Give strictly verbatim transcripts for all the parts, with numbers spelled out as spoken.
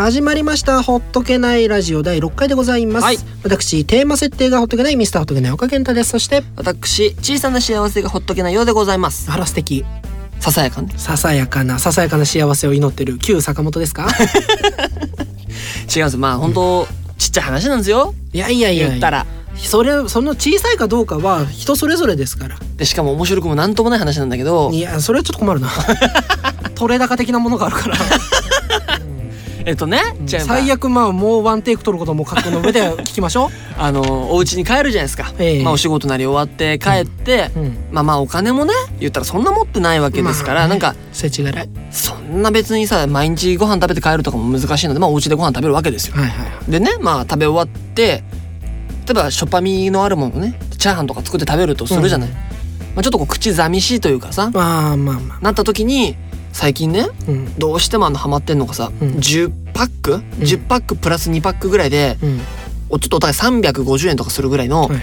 始まりましたほっとけないラジオだいろっかいでございます、はい、私テーマ設定がほっとけないミスターほっとけない岡健太です。そして私小さな幸せがほっとけないようでございます。 あら素敵。 ささやかねささやかなささやかな幸せを祈ってる旧坂本ですか違うんです。まあ本当、うん、ちっちゃい話なんですよ。 いやいやいや言ったらそれその小さいかどうかは人それぞれですから。 でしかも面白くもなんともない話なんだけど、 いやそれはちょっと困るな取れ高的なものがあるからえっとね、 うん、最悪まあもうワンテイク取ることも覚悟の上で聞きましょうあのお家に帰るじゃないですか、えーまあ、お仕事なり終わって帰って、うんうん、まあまあお金もね言ったらそんな持ってないわけですから、まあね、なんか世知辛い。 そんな別にさ毎日ご飯食べて帰るとかも難しいので、まあお家でご飯食べるわけですよ、はいはいはい、でねまあ食べ終わって例えばしょっぱみのあるものねチャーハンとか作って食べるとするじゃない、うんまあ、ちょっとこう口寂しいというかさ、まあまあまあ、なった時に最近ね、うん、どうしてもあのハマってんのがさ、うん、じゅうパック、うん、じゅうパックプラスにパックぐらいで、うん、ちょっとお互いさんびゃくごじゅうえんとかするぐらいの、はい、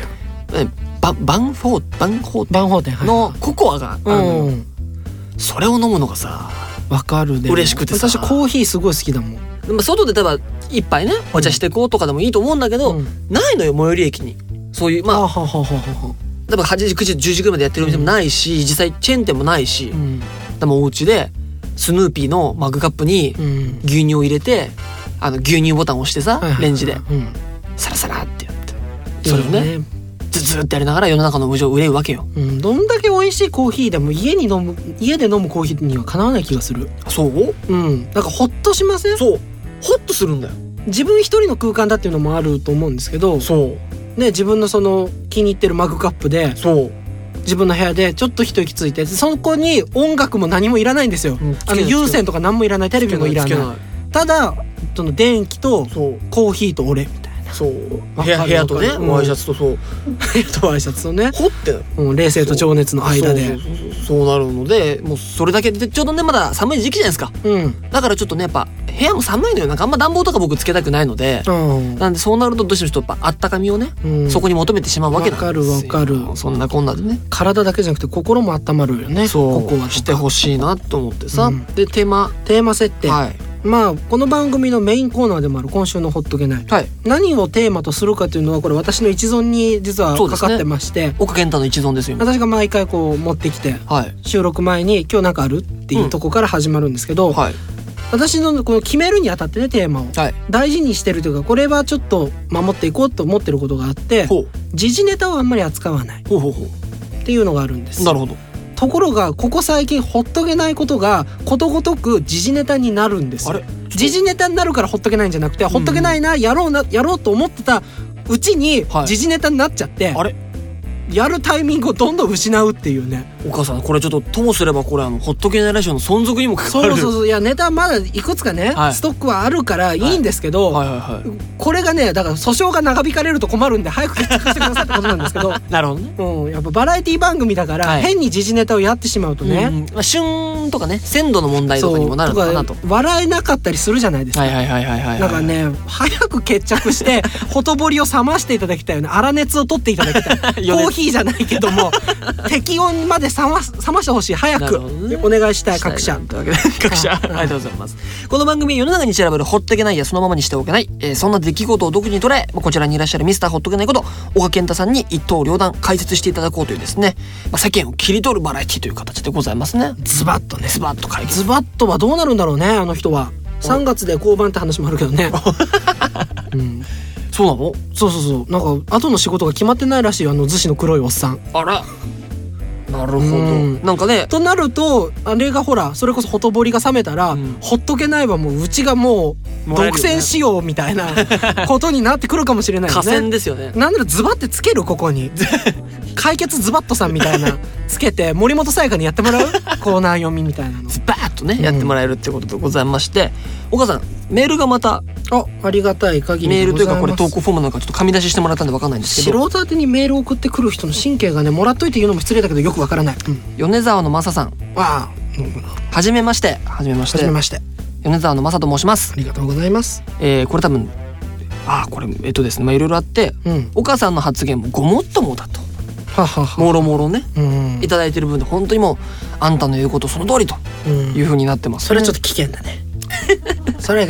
バ, バンフォーバンホーテンのココアがあるのよ、うん、それを飲むのがさわかるで嬉しくてさ。 私コーヒーすごい好きだもん。 でも外で例えば一杯ねお茶してこうとかでもいいと思うんだけど、うん、ないのよ最寄り駅にそういうまあはははは例えばはちじくじじゅうじぐらいまでやってるお店もないし、うん、実際チェーン店もないし、うん、でもお家でスヌーピーのマグカップに牛乳を入れて、うん、あの牛乳ボタンを押してさ、はいはいはい、レンジで、うん、サラサラってやってそれをね、ねずずってやりながら世の中の無常を憂うわけよ、 うん、どんだけ美味しいコーヒーでも家に飲む家で飲むコーヒーにはかなわない気がする。 そううんなんかホッとしません？ そうホッとするんだよ。 自分一人の空間だっていうのもあると思うんですけど、そうね自分のその気に入ってるマグカップでそう自分の部屋でちょっと一息ついてそこに音楽も何もいらないんですよ、うん、あの有線とか何もいらないテレビもいらないただその電気とコーヒーと俺みたいなそう部屋、部屋とね、うん、ワイシャツとそう部屋とワイシャツとねほって、 うん、冷静と情熱の間でそう, そう, そう, そう, そうなるのでもうそれだけでちょうどねまだ寒い時期じゃないですか、うん、だからちょっとねやっぱ部屋も寒いのよ。なんかあんま暖房とか僕つけたくないので、うん、なんでそうなるとどうしてもちょっとやっぱあったかみをね、うん、そこに求めてしまうわけなんですよ。 わかるわかる。 そんなこんなでね体だけじゃなくて心も温まるよね。 そうここはしてほしいなと思ってさ、うん、でテーマテーマ設定、はいまあこの番組のメインコーナーでもある今週のほっとけない、はい、何をテーマとするかというのはこれ私の一存に実はかかってまして、ね、 岡健太の一存ですよ。 私が毎回こう持ってきて、はい、収録前に今日なんかあるっていうとこから始まるんですけど、うんはい、私のこの決めるにあたってねテーマを、はい、大事にしてるというかこれはちょっと守っていこうと思ってることがあって時事ネタをあんまり扱わないっていうのがあるんです。 なるほど。 ところがここ最近ほっとけないことがことごとく時事ネタになるんですよ。あれ時事ネタになるからほっとけないんじゃなくて、うん、ほっとけないなやろうなやろうと思ってたうちに時事ネタになっちゃって、はい、あれやるタイミングをどんどん失うっていうね。 お母さんこれちょっとともすればこれあのほっとけないラジオの存続にも関わる。 そうそうそういやネタまだいくつかね、はい、ストックはあるからいいんですけど、はいはいはいはい、これがねだから訴訟が長引かれると困るんで早く決着してくださいってことなんですけどなるほどね、 うん、やっぱバラエティ番組だから、はい、変に時事ネタをやってしまうとね、 うんまあ、旬とかね鮮度の問題とかにもなるのかなと笑えなかったりするじゃないですか。 はいはいはいはいはい、 だからね早く決着してほとぼりを冷ましていただきたいよね。粗熱を取っていただきたいコーヒーじゃないけども適温まで冷ま、冷ましてほしい早く、ね、お願いしたい各社というわけで各社ありがとうございます。この番組世の中に散らばるほっとけないやそのままにしておけない、えー、そんな出来事を独自に捉えこちらにいらっしゃるミスターほっとけないこと岡健太さんに一刀両断解説していただこうというですね、まあ、世間を切り取るバラエティという形でございますね。 ズバッとねズバッと解決。 ズバッとはどうなるんだろうねあの人は。さんがつで降板って話もあるけどね、 うん、そうなの？ そうそうそうなんか後の仕事が決まってないらしいよあの逗子の黒いおっさん。 あらなるほど、うん、なんかねとなるとあれがほらそれこそほとぼりが冷めたら、うん、ほっとけないはもううちがもう独占しようみたいなことになってくるかもしれないよね。 河川ですよね。 なんならズバってつけるここに解決ズバッとさんみたいなつけて森本沙耶香にやってもらうコーナー読みみたいなのズバッとね、うん、やってもらえるってことでございましてお母さんメールがまたあありがたい限りメールというかこれ投稿フォームなんかちょっと紙出ししてもらったんで分かんないんですけど素人宛てにメールを送ってくる人の神経がねもらっといて言うのも失礼だけどよく分からない、うん、 米沢の正さんああ、うん、 はじめましてはじめましてはじめまして米沢の正と申します。 ありがとうございます、 えー、これ多分あこれえっとですねまあいろいろあって、うん、お母さんの発言もごもっともだとはははもろもろね、うん、いただいてる分で本当にもうあんたの言うことその通りという風になってます、 ねうん、それはちょっと危険だねそれがいいか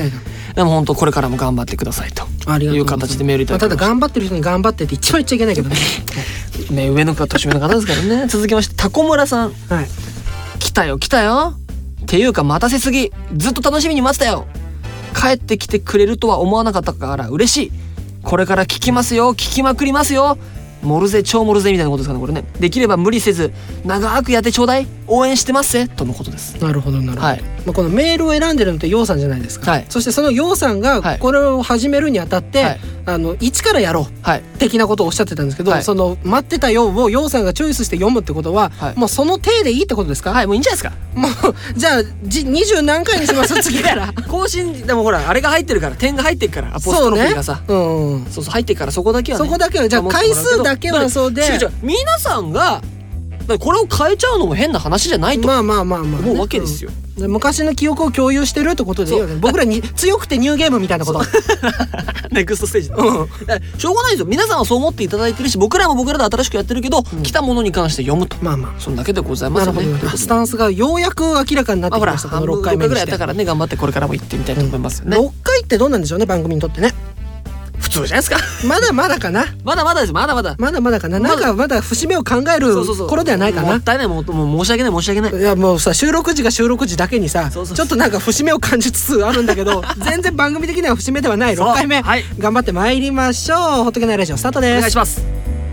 でも本当これからも頑張ってくださいという形でメールいただきました。 ただ頑張ってる人に頑張ってって一番言っちゃいけないけどねね、上の方年上の方ですからね。続きましてタコ村さん、はい、来たよ来たよっていうか待たせすぎ、ずっと楽しみに待ってたよ、帰ってきてくれるとは思わなかったから嬉しい、これから聞きますよ、聞きまくりますよ、盛るぜ超盛るぜみたいなことですかねこれね。できれば無理せず長くやってちょうだい、応援してますぜとのことです。 なるほどなるほど、 はい、 まあ、このメールを選んでるのってヨウさんじゃないですか、はい、そしてそのヨウさんがこれを始めるにあたって、はい、あの一からやろう、はい、的なことをおっしゃってたんですけど、はい、その待ってたよをヨウさんがチョイスして読むってことは、はい、もうその体でいいってことですか？ はい、もういいんじゃないですか。 もうじゃあじ二十何回にします次から更新でもほらあれが入ってるから、点が入ってるから、アポストロフィーがさ、そう、ね、うん、そうそう入ってるから、そこだけはね、 そこだけはじゃあ回数だけはそうで、 違う違う、皆さんがこれを変えちゃうのも変な話じゃないとまあまあまあまあ思うわけですよ、 うん、昔の記憶を共有してるってことでいいよね。僕らに強くてニューゲームみたいなことネクストステージ、うん、しょうがないですよ。皆さんはそう思っていただいてるし、僕らも僕らで新しくやってるけど、うん、来たものに関して読むと、まあまあそんだけでございますよね。なるほど、スタンスがようやく明らかになってきました、まあ、このろっかいめにしてろっかいぐらいやったからね、頑張ってこれからも行ってみたいと思いますよね、うん、ろっかいってどうなんでしょうね、番組にとってね。 普通じゃないですか。 まだまだかな。 まだまだです。まだまだ。 まだまだかな。なんかまだ節目を考える頃ではないかな。 もったいない、もう申し訳ない申し訳ない。 いやもうさ、収録時が収録時だけにさ、ちょっとなんか節目を感じつつあるんだけど、全然番組的には節目ではないろっかいめ、はい、頑張ってまいりましょう。ほっとけないラジオスタートです。お願いします。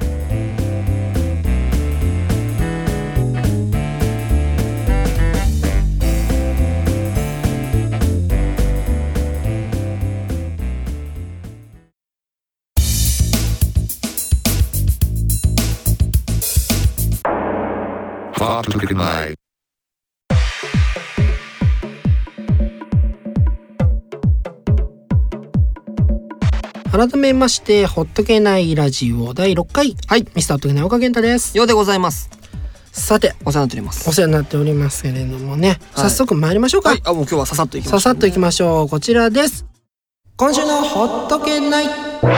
改めましてほっとけないラジオだいろっかい、はい、ミスターほっとけない岡健太です。 ようでございます。 さてお世話になっておりますお世話になっておりますけれどもね、はい、早速参りましょうか。はい、 あもう今日はささっといきましょう、 ささっといきましょう。こちらです。今週のほっとけない。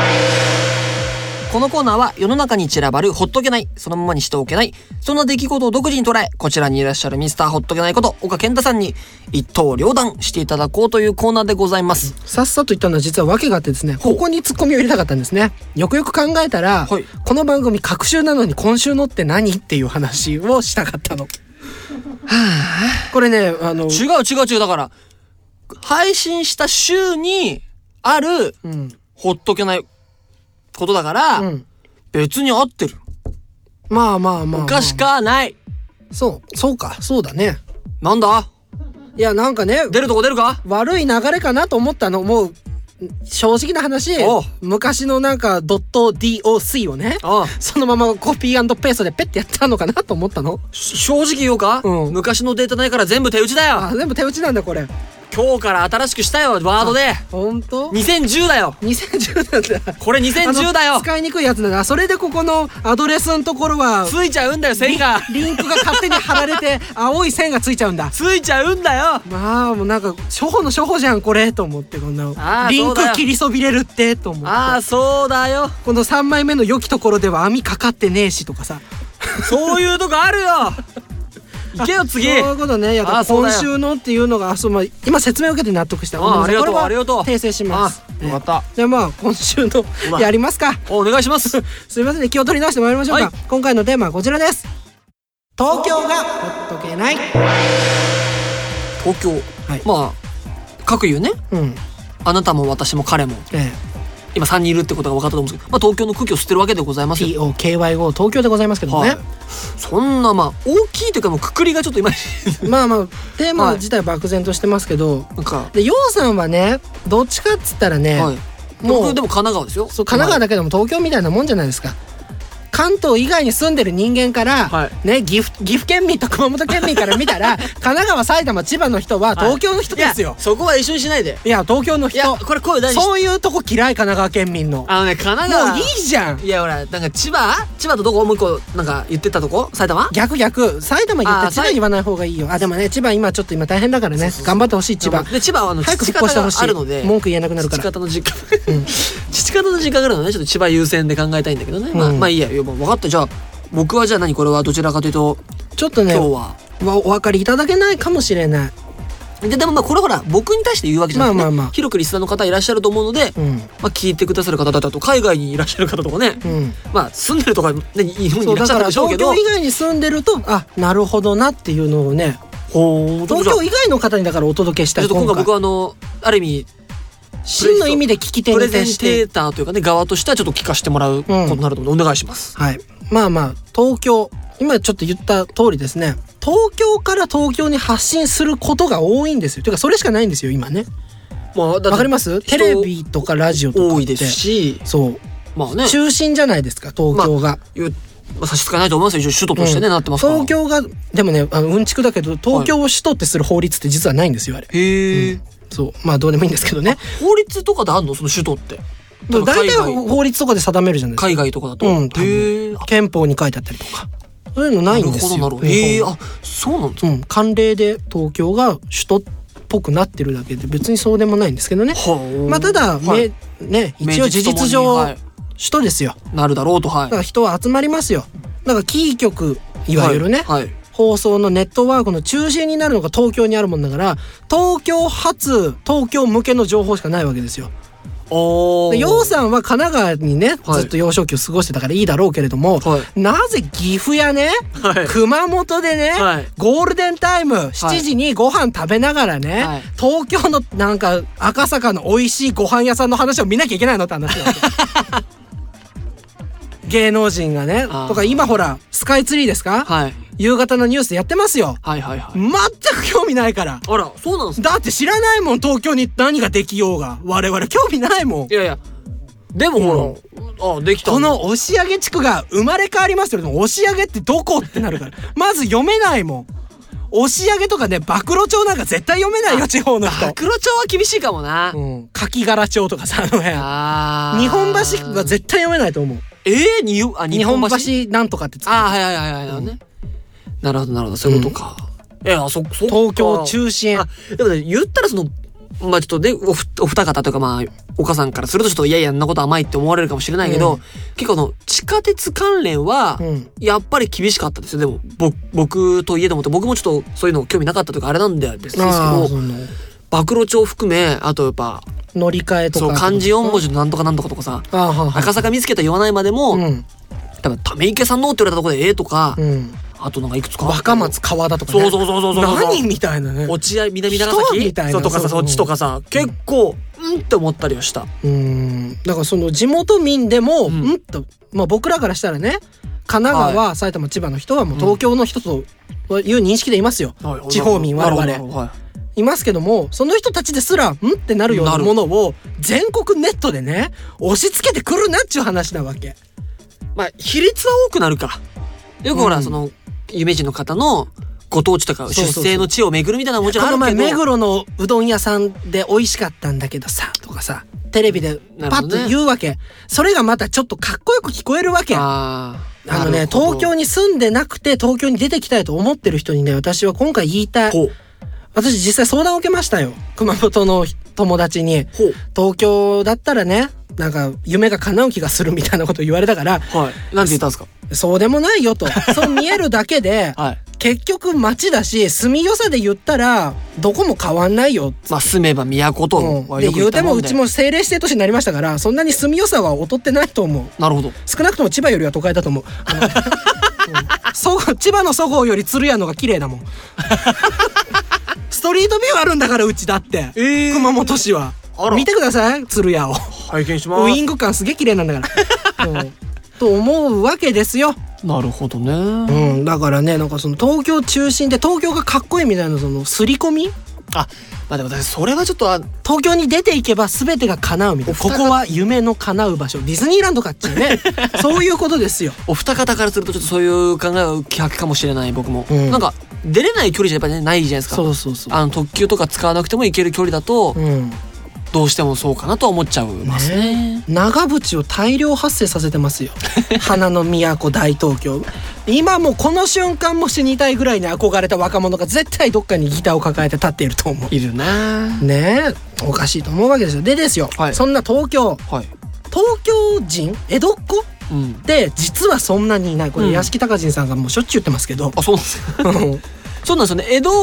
このコーナーは世の中に散らばるほっとけない、そのままにしておけない、そんな出来事を独自に捉え、こちらにいらっしゃるミスターほっとけないこと岡健太さんに一刀両断していただこうというコーナーでございます。 さっさと言ったのは実は訳があってですね、ここにツッコミを入れたかったんですね。よくよく考えたら、はい、この番組隔週なのに今週のって何っていう話をしたかったの。はあ、これね、あの違う違う違う、だから配信した週にある、うん、ほっとけないことだから、うん、別に合ってる。 まあまあまあ、まあ、 おかしかない。 そうそうか、そうだね。 なんだ、 いやなんかね、 出るとこ出るか、 悪い流れかなと思ったの。もう正直な話、昔のなんかドット ディーオーシー をね、そのままコピー&ペーストでペッてやったのかなと思ったの。 正直言おうか、うん、昔のデータないから全部手打ちだよ。 あ、全部手打ちなんだこれ。 今日から新しくしたよ、ワードで。 ほんと？ にせんじゅうだよ。 にせんじゅうなんだ。 これにせんじゅうだよ。 使いにくいやつなんだ。それでここのアドレスのところはついちゃうんだよ、線が。 リ, リンクが勝手に貼られて青い線がついちゃうんだ。 ついちゃうんだよ。 まあもうなんか初歩の初歩じゃんこれと思って、こんなリンク切りそびれるってと思って。 ああそうだよ。 このさんまいめの良きところでは網かかってねえしとかさ。 そういうとこあるよ。行けよ次。 そういうことね。いや今週のっていうのが、そう、まあ、今説明を受けて納得した。 あありがとうありがとう。 訂正します。 よかった。 じゃあまあ今週のやりますか。 お願いします。 すいませんね、気を取り直してまいりましょうか。はい、今回のテーマはこちらです。東京がほっとけない。 東京、はい、まあ各言うね、うん、あなたも私も彼も、ええ、今さんにんいるってことが分かったと思うんですけど、まあ、東京の空気を吸ってるわけでございますよ。 ティーオーケーワイオー 東京でございますけどね、はい、 そんなまあ大きいというかもうくくりがちょっと今まあまあテーマ自体は漠然としてますけど、はい、でヨウさんはねどっちかっつったらね、はい、 もう僕でも神奈川ですよ。 そう神奈川だけども東京みたいなもんじゃないですか。関東以外に住んでる人間から、はい、ね、岐阜、岐阜県民と熊本県民から見たら神奈川埼玉千葉の人は東京の人ですよ、 はい、そこは一緒にしないで。 いや東京の人、いやこれ声大事。 そういうとこ嫌い、神奈川県民の。 あのね神奈川もういいじゃん。 いやほらなんか千葉千葉とどこもう一個なんか言ってたとこ埼玉。 逆逆埼玉言って千葉言わない方がいいよ。あでもね千葉今ちょっと今大変だからね、頑張ってほしい。千葉で千葉はあの早く引っ越してほしい。あるので文句言えなくなるから。 父方の実家、うん、父方の実家からのねちょっと千葉優先で考えたいんだけどね、うん、まあまあいいや。分かった。じゃあ僕はじゃあ何これはどちらかというとちょっとね今日はお分かりいただけないかもしれない。 ででもまあこれほら僕に対して言うわけじゃなくて、ね、 まあまあまあ広くリスナーの方いらっしゃると思うので、うん、まあ、聞いてくださる方だと海外にいらっしゃる方とかね、うん、まあ住んでるとか、ね、日本にいらっしゃるでしょうけど、 そうだから東京以外に住んでるとあなるほどなっていうのをね、東京以外の方にだからお届けしたい。 ちょっと今回僕はあのある意味真の意味で聞き手にプレゼンテーターというかね側としてはちょっと聞かせてもらうことになると思うので、お願いします。 はい。まあまあ東京、今ちょっと言った通りですね、東京から東京に発信することが多いんですよ。ていうかそれしかないんですよ今ね。まあわかります？テレビとかラジオとかって多いですし、 そうまあね中心じゃないですか東京が。まあまあ、差し支えないと思いますよ。一応首都としてね、うん、なってますから。 東京がでもねあのうんちくだけど東京を首都ってする法律って実はないんですよあれ。 へえ、うん。 そうまあどうでもいいんですけどね。 法律とかであんのその首都って。 大体法律とかで定めるじゃないですか。 海外とかだと。 うん。へえ。憲法に書いてあったりとか。そういうのないんですよ。 なるほどなるほど。へえ、あそうなんですか。 うん。慣例で東京が首都っぽくなってるだけで別にそうでもないんですけどね。まあただ、はい、ね一応事実上、はい、首都ですよ。 なるだろうと、はい。 だから人は集まりますよ。だからキー局いわゆるね、はいはい、放送のネットワークの中心になるのが東京にあるもんだから東京発東京向けの情報しかないわけですよ。お陽さんは神奈川にね、はい、ずっと幼少期を過ごしてたからいいだろうけれども、はい、なぜ岐阜やね、はい、熊本でね、はい、ゴールデンタイムしちじにご飯食べながらね、はい、東京のなんか赤坂の美味しいご飯屋さんの話を見なきゃいけないのって話なんですよ。芸能人がねとか今ほらスカイツリーですか、はい、夕方のニュースでやってますよ。はいはいはい。全く興味ないから。 あらそうなんですか。だって知らないもん東京に何ができようが我々興味ないもん。 いやいやでもほら、うん、あできたこの押上地区が生まれ変わりますよ。押上ってどこってなるからまず読めないもん。押上とかね曝露町なんか絶対読めないよ地方の人。 曝露町は厳しいかもな。 うん。柿柄町とかさあの辺。あ日本橋が絶対読めないと思う。 えー、にあ日本橋なんとかってつく。 あはいはいはいはい、うん、ね。なるほどなるほどそういうことか。うん、いやそそ東京中心。 あでもね言ったらそのまあちょっとねおふお二方というかまあお母さんからするとちょっといやいやんなこと甘いって思われるかもしれないけど、うん、結構の地下鉄関連はやっぱり厳しかったですよ。でもぼ僕といえどもって僕もちょっとそういうの興味なかったとかあれなんですけど暴露町含めあとやっぱ乗り換えとかそう漢字よん文字のなんとかなんとかとかさ赤坂見つけた言わないまでも、うん、多分ため池さんのって言われたところでええとか、うん、あとなんかいくつか若松川田とかねそうそうそうそうそう何みたいなね落合南長崎みたいなそうとかさそっちとかさ、うん、結構うんって思ったりはした。 うんだからその地元民でもうん、うんとまあ僕らからしたらね神奈川、はい、埼玉千葉の人はもう東京の人という認識でいますよ、はい、地方民我々、はいいますけどもその人たちですらんってなるようなものを全国ネットでね押し付けてくるなっちゅう話なわけ。 まあ比率は多くなるかよくほら、うん、その有名人の方のご当地とか出生の地を巡るみたいなもちろんあるけどこの前目黒のうどん屋さんで美味しかったんだけどさとかさテレビでパッと言うわけ、ね、それがまたちょっとかっこよく聞こえるわけ。ああのね東京に住んでなくて東京に出てきたいと思ってる人にね私は今回言いたい。私実際相談を受けましたよ熊本の友達に。東京だったらねなんか夢が叶う気がするみたいなこと言われたから、 はい、なんて言ったんですか。 そうでもないよとそう見えるだけで、はい、結局町だし住みよさで言ったらどこも変わんないよ。 まあ住めば都と、うん、 で言うてもうちも政令指定都市になりましたからそんなに住みよさは劣ってないと思う。 なるほど。 少なくとも千葉よりは都会だと思う。あの、うん、そ千葉のそごうより鶴屋のが綺麗だもんストリートビューあるんだからうちだって、えー、熊本市は見てください鶴屋を拝見します。 ウイング感すげえ綺麗なんだから、うん、と思うわけですよ。 なるほどね、 うん、だからねなんかその東京中心で東京がかっこいいみたいなその刷り込みあまあでも私それはちょっと東京に出ていけば全てが叶うみたいなここは夢の叶う場所ディズニーランドかっちゅうねそういうことですよ。 お二方からするとちょっとそういう考えは逆かもしれない僕も、うん、なんか出れない距離じゃやっぱり、ね、ないじゃないですか。 そうそうそうあの特急とか使わなくても行ける距離だと、うん、どうしてもそうかなとは思っちゃいますね。 ね長渕を大量発生させてますよ花の都大東京今もこの瞬間も死にたいぐらいに憧れた若者が絶対どっかにギターを抱えて立っていると思う。 いるなねえおかしいと思うわけですよ。でですよ、はい、そんな東京、はい、東京人江戸っ子うん、で実はそんなにいない。これ屋敷隆人さんがもうしょっちゅう言ってますけど、 うん、あそうなんですかそうなんですよね。江戸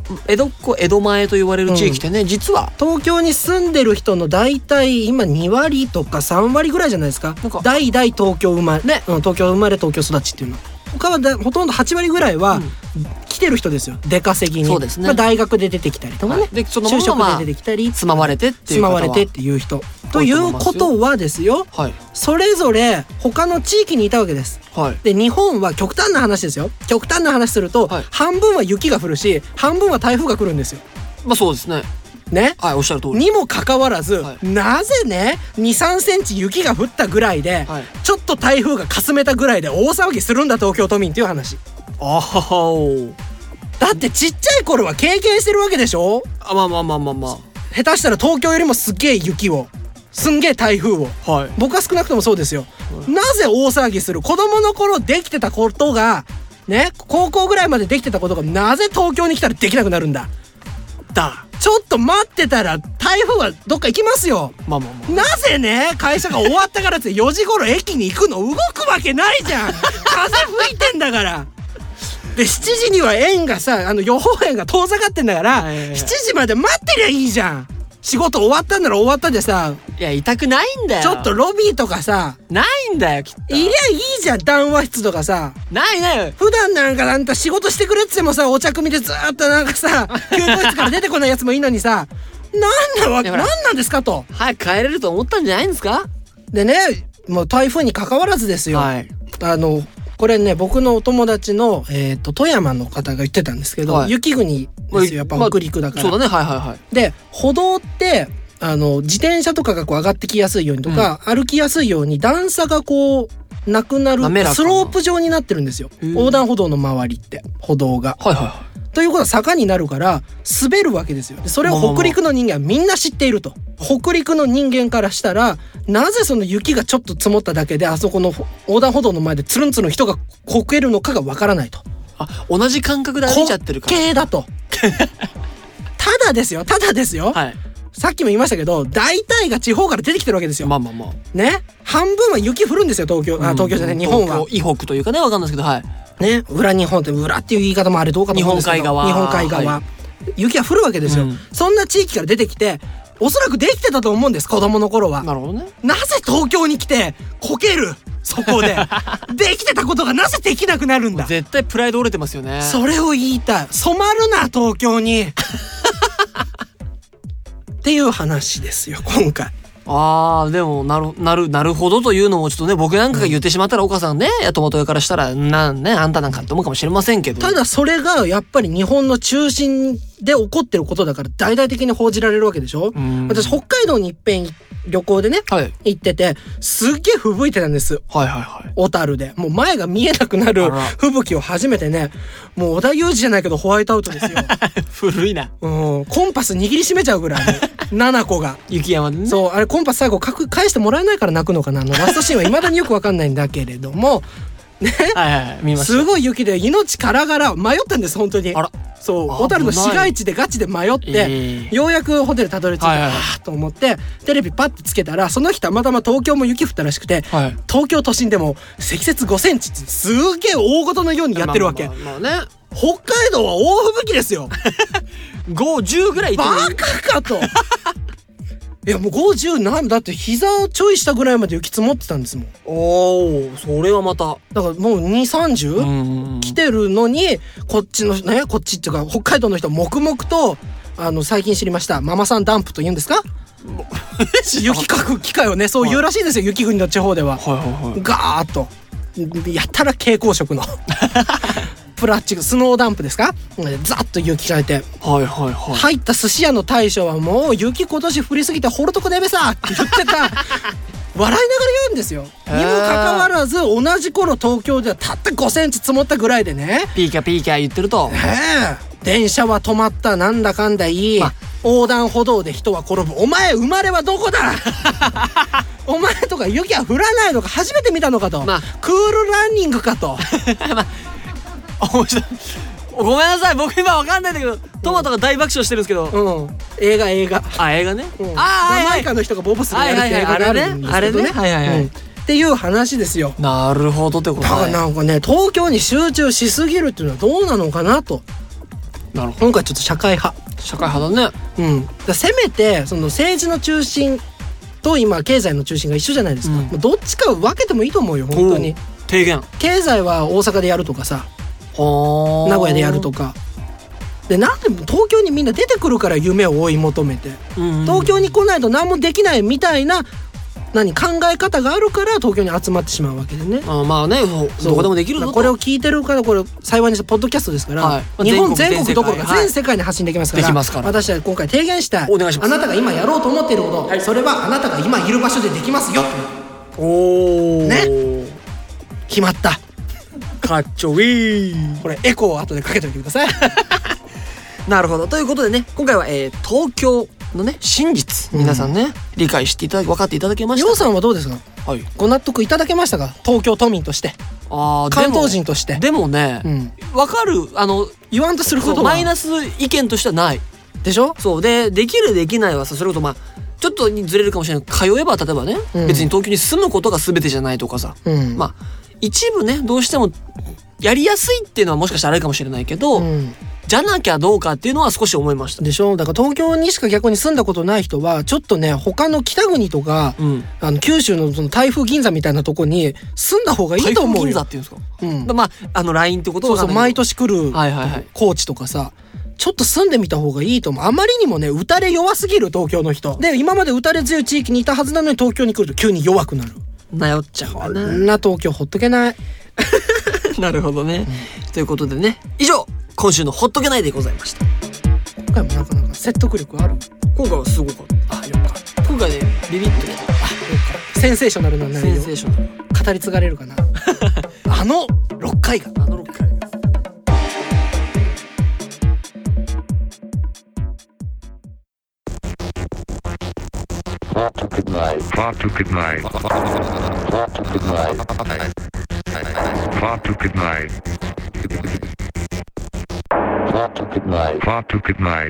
江戸っ子江戸前と言われる地域ってね、うん、実は東京に住んでる人の大体今にわりとかさんわりぐらいじゃないですか。なんか代々東京生まれ、ね、うん、東京生まれ東京育ちっていうの。他はだほとんどはちわりぐらいは、うん、来てる人ですよ。出稼ぎに。そうですね。まあ、大学で出てきたりとかね、はい、でそのまま、就職で出てきたり、 住まわれてっていう住まわれてっていう人ということはですよ、はい、それぞれ他の地域にいたわけです、はい、で日本は極端な話ですよ。極端な話すると、はい、半分は雪が降るし半分は台風が来るんですよ。 まあそうですね。 ね、 はい、おっしゃる通りにもかかわらず、はい、なぜね にさんセンチ雪が降ったぐらいで、はい、ちょっと台風がかすめたぐらいで大騒ぎするんだ東京都民っていう話。 あはだってちっちゃい頃は経験してるわけでしょ。 あ、まあまあまあまあまあ、 下手したら東京よりもすっげえ雪をすんげえ台風を、はい、僕は少なくともそうですよ、はい、なぜ大騒ぎする子供の頃できてたことがね、高校ぐらいまでできてたことがなぜ東京に来たらできなくなるんだ。だちょっと待ってたら台風はどっか行きますよ。まあまあまあ、なぜね会社が終わったからってよじ頃駅に行くの動くわけないじゃん風吹いてんだからでしちじには円がさあの予報円が遠ざかってんだから、はいはいはい、しちじまで待ってりゃいいじゃん。仕事終わったんなら終わったでさ、 いや痛くないんだよ。 ちょっとロビーとかさないんだよきっと。 いりゃいいじゃん談話室とかさ。 ないない。 普段なんかあんた仕事してくれっつってもさお茶組でずーっとなんかさ給湯室から出てこないやつもいいのにさなんなわけなんなんですかと。 早く帰れると思ったんじゃないんですか。でねもう台風に関わらずですよ、はい、あのこれね僕のお友達の、えー、と富山の方が言ってたんですけど、はい、雪国ですよやっぱ北陸だから、 まあ、そうだねはいはいはい。 で歩道ってあの自転車とかがこう上がってきやすいようにとか、うん、歩きやすいように段差がこうなくなるスロープ状になってるんですよ横断歩道の周りって歩道が、はいはいはい、ということは坂になるから滑るわけですよ。それを北陸の人間はみんな知っていると。北陸の人間からしたらなぜその雪がちょっと積もっただけであそこの横断歩道の前でつるんつるん人がこけるのかがわからないと。 あ、同じ感覚で歩いちゃってるから滑稽だとただですよただですよ、はい、さっきも言いましたけど大体が地方から出てきてるわけですよ。まあまあまあね、半分は雪降るんですよ東京、うん、あ東京じゃない日本は以北というかねわかんないですけど、はいね、裏日本って裏っていう言い方もあれどうかと思うんですけど日本海側日本海側、はい、雪が降るわけですよ、うん、そんな地域から出てきておそらくできてたと思うんです子供の頃は。 なるほどね。 なぜ東京に来てこけるそこでできてたことがなぜできなくなるんだ。 絶対プライド折れてますよね。 それを言いたい。染まるな東京にっていう話ですよ今回。 あーでもなるなるなるほどというのもちょっとね僕なんかが言ってしまったら、うん、お母さんねや友とからしたらなんねあんたなんかって思うかもしれませんけど、 ただそれがやっぱり日本の中心で起こってることだから大々的に報じられるわけでしょ。私北海道にいっぺん旅行でね、はい、行っててすっげえ吹雪いてたんです。はいはいはい。小樽でもう前が見えなくなる吹雪を初めてね、もう織田裕二じゃないけどホワイトアウトですよ古いな。 うん、コンパス握りしめちゃうぐらいななこが雪山でね。 そうあれコンパス最後返してもらえないから泣くのかなあのラストシーンは未だによく分かんないんだけれどもね、はいはい、見ました。すごい雪で命からがら迷ったんです本当に。あらそう小樽の市街地でガチで迷って、えー、ようやくホテルたどり着いた、はいはい、と思ってテレビパッてつけたらその日たまたま東京も雪降ったらしくて、はい、東京都心でも積雪ごセンチってすげえ大事のようにやってるわけ。まあまあまあまあね、北海道は大吹雪ですよご、じゅうぐらいバカかといやもうごじゅうなんだって膝ちょい下ぐらいまで雪積もってたんですもん。 おお、それはまただからもうに、さんじゅう来てるのにこっちのねこっちっていうか北海道の人は黙々とあの最近知りましたママさんダンプと言うんですか雪かく機械をねそう言うらしいですよ、はい、雪国の地方では、はいはいはい、ガーッとやったら蛍光色のプラスチックスノーダンプですかザッと雪かいて、はいはいはい、入った寿司屋の大将はもう雪今年降りすぎてほるとこでべさって言ってた笑いながら言うんですよ。にもかかわらず同じ頃東京ではたったごセンチ積もったぐらいでねピーキャピーキャ言ってると、 えー、電車は止まったなんだかんだいい、ま、横断歩道で人は転ぶ。お前生まれはどこだお前とか雪は降らないのか初めて見たのかと、まあ、クールランニングかとまあごめんなさい僕今わかんないんだけどトマトが大爆笑してるんですけど、 うん、映画映画あ映画ね、 うん、ああジャマイカの人がボブスでやるって映画があるんですけどね、あれねはいはいはい、うん、っていう話ですよ。 なるほどってことね。 だからなんかね東京に集中しすぎるっていうのはどうなのかなと。 なるほど。 今回ちょっと社会派社会派だね。 うん、だせめてその政治の中心と今経済の中心が一緒じゃないですか、うん、もうどっちか分けてもいいと思うよ本当に。 提言、 経済は大阪でやるとかさ、名古屋でやるとかで、なんで東京にみんな出てくるから夢を追い求めて、うんうん、東京に来ないと何もできないみたいな何考え方があるから東京に集まってしまうわけでね。 あまあね、どこでもできるぞと。 これを聞いてるからこれ幸いにしてポッドキャストですから、はい、日本全国どころか全世界に発信できますから、はい、から私は今回提言したい。 お願いします。 あなたが今やろうと思っていること、はい、それはあなたが今いる場所でできますよ。 おーね、決まった。 かっちょいい。 これエコーを後でかけておいてください。 なるほど。ということでね、今回は、えー、東京のね真実、皆さんね、うん、理解していただき分かっていただけました。 ようさんはどうですか、はい、ご納得いただけましたか、東京都民として。あ関東人として。 でもね、うん、分かる、あの言わんとすることはマイナス意見としてはないでしょ。 そうで、できるできないはさ、それこそまあちょっとにずれるかもしれない。通えば例えばね、うん、別に東京に住むことが全てじゃないとかさ、うん、まあ一部ねどうしてもやりやすいっていうのはもしかしたらあれかもしれないけど、うん、じゃなきゃどうかっていうのは少し思いましたでしょ。だから東京にしか逆に住んだことない人はちょっとね他の北国とか、うん、あの九州のその台風銀座みたいなとこに住んだ方がいいと思うよ。 台風銀座っていうんですか、うん、まああのラインってことはそうそう毎年来る、はいはいはい、高知とかさちょっと住んでみた方がいいと思う。あまりにもね打たれ弱すぎる東京の人で、今まで打たれ強い地域にいたはずなのに東京に来ると急に弱くなる。 なよっちゃうかな。 こんな東京ほっとけない。 なるほどね、うん、ということでね、以上今週のほっとけないでございました。 今回もなかなか説得力ある。 今回はすごかった。あ、よかった。今回ねビビッとね、あ、よかった。センセーショナルな内容。センセーショナル。 語り継がれるかな。あのろっかいがあのろっかいが Far too good night. Far too good night. Far too good night. Far too good night. Far too good night. Far too good night.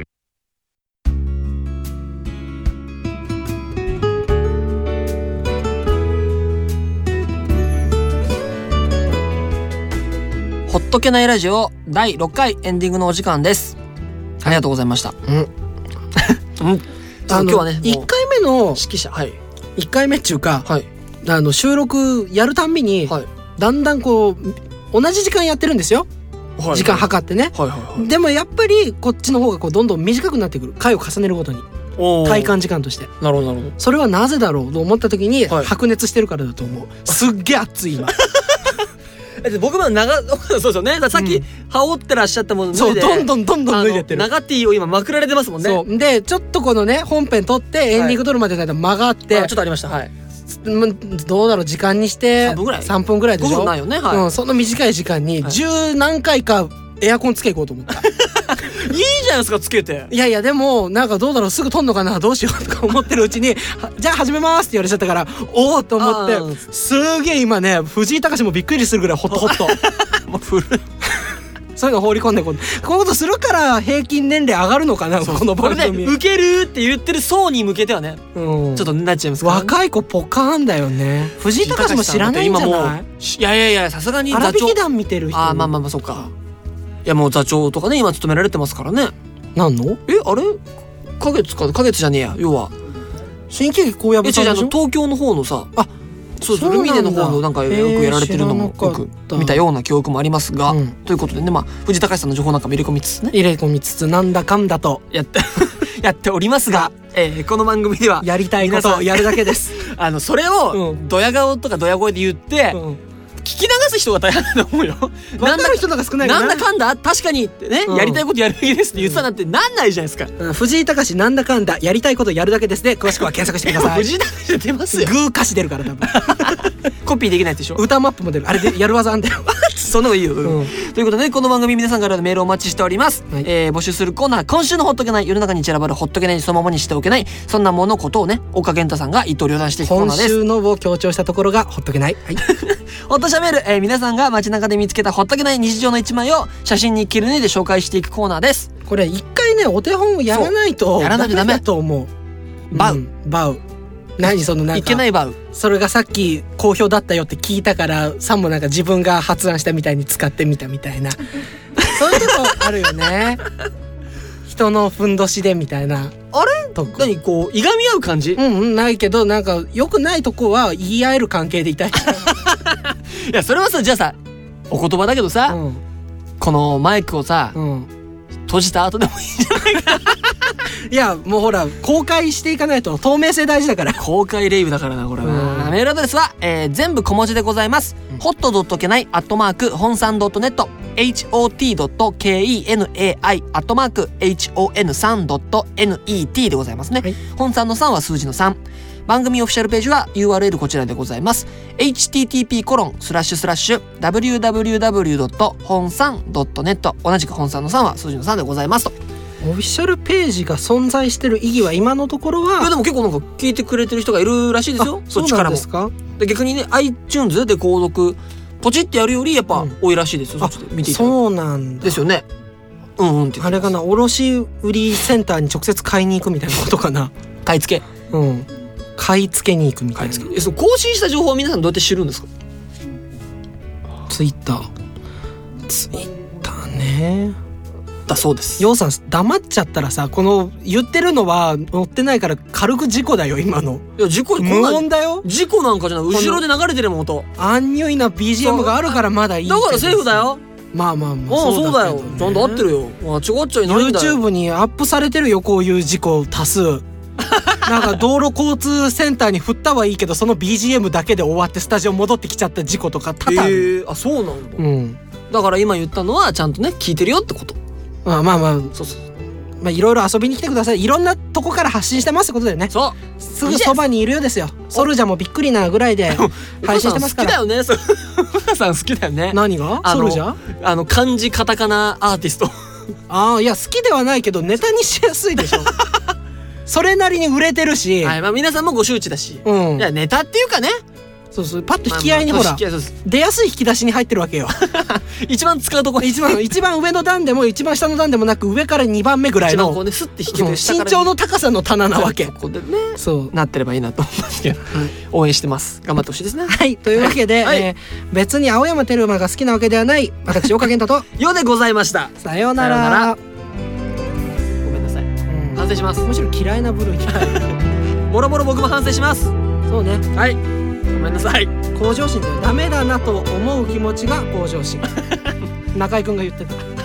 ほっとけないラジオだいろっかいエンディングのお時間です。ありがとうございました。うん。うん。今日はねいっかいめの指揮者、はい、 いっかいめっていうか、はい、あの収録やるたんびに、はい、だんだんこう同じ時間やってるんですよ、はいはい、時間計ってね、はいはいはい、でもやっぱりこっちの方がこうどんどん短くなってくる、回を重ねるごとに体感時間として。 なるほどなるほど。 それはなぜだろうと思った時に、はい、白熱してるからだと思う。すっげえ熱い今。 僕も長そうですよね。さっき羽織ってらっしゃったもの脱いで、そうどんどんどんどん脱いでってる。 長 T を今まくられてますもんね。 そうでちょっとこのね本編撮ってエンディング撮るまでの間間があって、 はい、ちょっとありました。はい。 どうだろう時間にしてさんぷんぐらいさんぷんぐらいでしょ。ごふんないよね。はい。うん、その短い時間に十何回かエアコンつけいこうと思った。 いいじゃないですかつけて。 いやいやでもなんかどうだろうすぐ撮んのかなどうしようとか思ってるうちにじゃあ始めますって言われちゃったからおおと思ってすげえ今ね藤井隆もびっくりするぐらいホットホット。もう古い。そういうの放り込んでこうこういうことするから平均年齢上がるのかなこの番組。これねウケるって言ってる層に向けてはね、うん、ちょっとなっちゃいますから、ね、 若い子ポカーンだよね。藤井隆も知らないんじゃない。 いやいやいやさすがに座長荒引き団見てる人。 あまあまあまあそうか。いやもう座長とかね今務められてますからね。 なんのえあれ花月か花月じゃねえや要は新喜劇高野部さんでしょ。 東京の方のさあそうそうルミネの方のなんかよくやられてるのもよく見たような記憶もありますが、うん、ということでねまあ藤高さんの情報なんかも入れ込みつつね入れ込みつつなんだかんだとやってやっておりますが、えー、この番組ではやりたいことをやるだけです。 あのそれをドヤ顔とかドヤ声で言って、うん、聞き流す人が大変だと思うよ。 分かる人が少ないかな。なんだかんだ確かにってね、うん、やりたいことやるべきですって言ってたなんてなんないじゃないですか、 うん、藤井隆なんだかんだやりたいことやるだけですで詳しくは検索してください。 藤井隆で出ますよ。 グー歌詞出るから多分。 コピーできないでしょ。 歌マップも出るあれでやる技あんだよ。 そのいいよ、うん、ということでこの番組皆さんからのメールをお待ちしております、はいえー、募集するコーナー今週のほっとけない世の中に散らばるほっとけないそのままにしておけないそんなものことをね岡健太さんが一刀両断していくコーナーです。 今週のを強調したところがほっとけない、はい、 ほっとしゃべる、えー、皆さんが街中で見つけたほっとけない日常の一枚を写真に切り抜いて紹介していくコーナーです。 これ一回ねお手本をやらないとやらないとダメだと思う。 バウ、うん、 バウ何そのなんかいけないバウそれがさっき好評だったよって聞いたからさもなんか自分が発案したみたいに使ってみたみたいな。 そういうとこあるよね。人のふんどしでみたいな。 あれと何こういがみ合う感じ？ うんうん、ないけどなんか良くないとこは言い合える関係でいたい。 いやそれはさ、じゃあさお言葉だけどさ、うん、このマイクをさ、うん、閉じた後でもいいんじゃないか。 いやもうほら公開していかないと、透明性大事だから。 公開レイブだからなこれな、うん、メールアドレスは、えー、全部小文字でございます、うん、ホットドットケナイアットマーク本山ドットネット エイチオーティードットケイエヌエーアイ アットマーク エイチオーエヌスリードットネット でございますね、はい、本山のさんは数字のさん。番組オフィシャルページは ユーアールエル こちらでございます。 エイチティーティーピーコロンスラッシュスラッシュダブリューダブリューダブリュードット本山ドットネット 同じく本山のさんは数字のさんでございますと。 オフィシャルページが存在してる意義は今のところは、 いやでも結構なんか聞いてくれてる人がいるらしいですよ。そっちからも。そうなんですか。で逆にね iTunes で購読ポチってやるよりやっぱ多いらしいですよ、うん、そっちで見ていただく。 そうなんだですよね。うんうんってあれかな、卸売センターに直接買いに行くみたいなことかな。 買い付け、 うん買い付けに行くみたいな。 えその更新した情報は皆さんどうやって知るんですか？ ツイッターツイッターねだそうです。 ようさん黙っちゃったらさ、この言ってるのは載ってないから軽く事故だよ今の。 いや事故無音だよ。 事故なんかじゃない、後ろで流れてるもん音。 アンニュイな ビージーエム があるからまだいい。 だからセーフだよ。 まあまあまあ、 ああそうだよ、ちゃんと合ってるよ。間違っちゃいないんだよ。 YouTube にアップされてるよこういう事故多数。なんか道路交通センターに振ったはいいけどその ビージーエム だけで終わってスタジオ戻ってきちゃった事故とか多々ある。 えー、あそうなんだ、うん、だから今言ったのはちゃんとね聞いてるよってこと。 まあまあまあそうそう、まあいろいろ遊びに来てください。いろんなとこから発信してますってことだよね。 そうすぐそばにいるよですよ。ソルジャもびっくりなぐらいで配信してますから。 好きだよね。そお母さん好きだよね。 何がソルジャ？ あの漢字カタカナアーティスト。 ああいや好きではないけどネタにしやすいでしょ。それなりに売れてるし、 はい、まあ皆さんもご周知だし、うん、いやネタっていうかね、 そうそうパッと引き合いにほら、まあまあ、出やすい引き出しに入ってるわけよ。 一番使うところ一番一番上の段でも一番下の段でもなく上からにばんめぐらいの一番こうねスッて引ける身長の高さの棚なわけ。 ここでねそうなってればいいなと思いますけど、はい、応援してます。頑張ってほしいですね。 はいというわけで、はいえー、別に青山テルマが好きなわけではない私岡健太とよでございました。 さようなら。 反省します。 むしろ嫌いな部類嫌い。 もろもろ僕も反省します。 そうね。 はいごめんなさい。 向上心ってダメだなと思う気持ちが向上心。中居くんが言ってた。